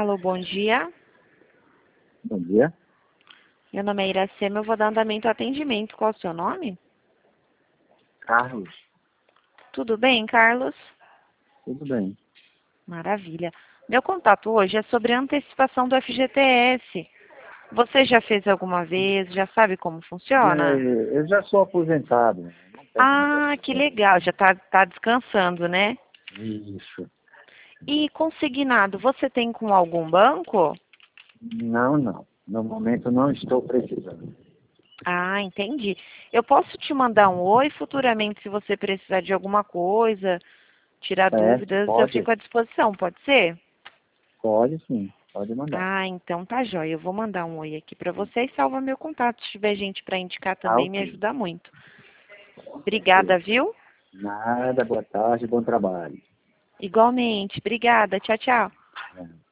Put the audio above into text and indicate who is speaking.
Speaker 1: Alô, bom dia.
Speaker 2: Bom dia.
Speaker 1: Meu nome é Iracema, eu vou dar andamento ao atendimento. Qual é o seu nome?
Speaker 2: Carlos,
Speaker 1: Tudo bem, Carlos?
Speaker 2: tudo bem.
Speaker 1: Maravilha. Meu contato hoje é sobre a antecipação do FGTS. Você já fez alguma vez? Já sabe como funciona?
Speaker 2: Eu já sou aposentado, não tenho mais
Speaker 1: Ah, que
Speaker 2: FGTS.
Speaker 1: legal. Já tá descansando, né?
Speaker 2: Isso.
Speaker 1: E consignado, você tem com algum banco?
Speaker 2: Não, não. No momento não estou precisando.
Speaker 1: Ah, entendi. Eu posso te mandar um oi futuramente se você precisar de alguma coisa, tirar
Speaker 2: Certo,
Speaker 1: dúvidas, eu
Speaker 2: pode?
Speaker 1: fico à disposição, pode ser?
Speaker 2: Pode sim, pode mandar.
Speaker 1: Ah, então tá jóia. Eu vou mandar um oi aqui para você e salva meu contato. Se tiver gente para indicar
Speaker 2: Tá
Speaker 1: também, me
Speaker 2: ok.
Speaker 1: ajuda muito.
Speaker 2: Com
Speaker 1: Obrigada,
Speaker 2: certeza.
Speaker 1: viu?
Speaker 2: Nada, boa tarde, bom trabalho.
Speaker 1: Igualmente. Obrigada. Tchau, tchau.
Speaker 2: É.